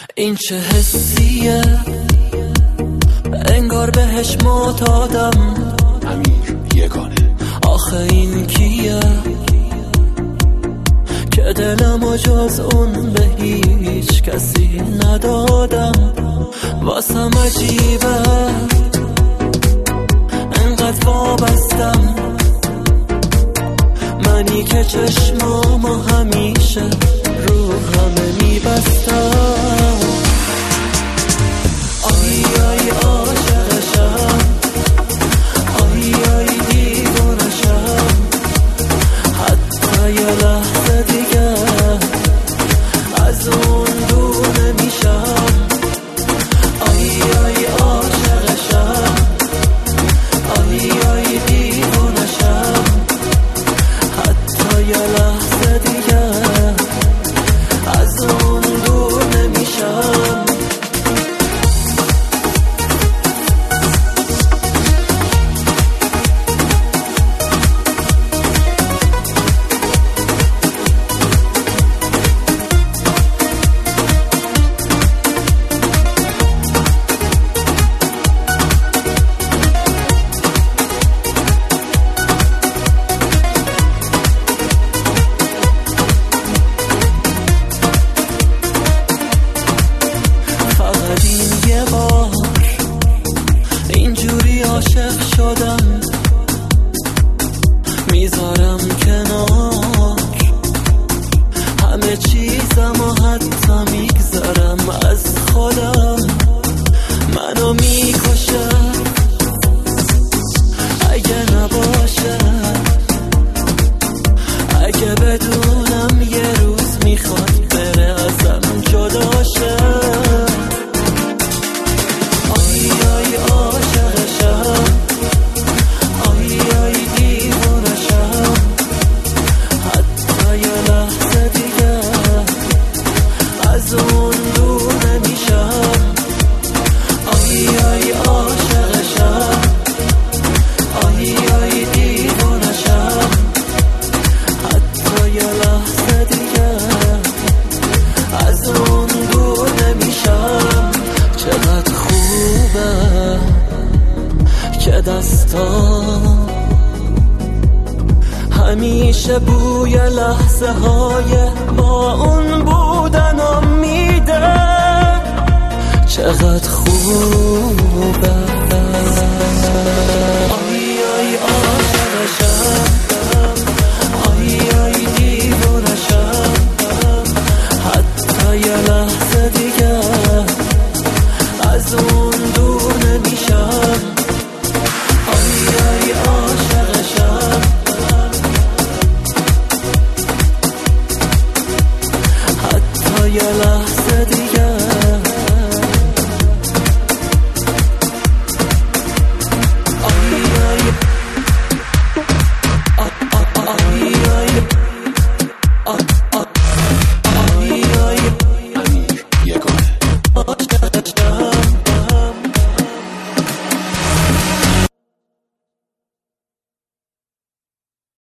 این چه حسیه، انگار بهش معتادم. امیر یگانه. آخه این کیه که دلمو جز اون به هیچ کسی ندادم. واسم عجیبه انقدر وابستم، منی که چشمامو همیشه رو همه میبستم. آی آی عاشقشم، آی آی دیوانشم، حتی یه لحظه دیگه از اون دور نمیشم. آی آی عاشقشم، آی آی دیوانشم، حتی یه لحظه دیگه از اون دور نمیشم. اینجوری عاشق شدم، میذارم کنار همه چیزم و حتی میگذارم از خودم. منو میکشه اگه نباشه، اگه بدونم یه روز میخواد بره ازم جدا شه. دستان همیشه بوی لحظه های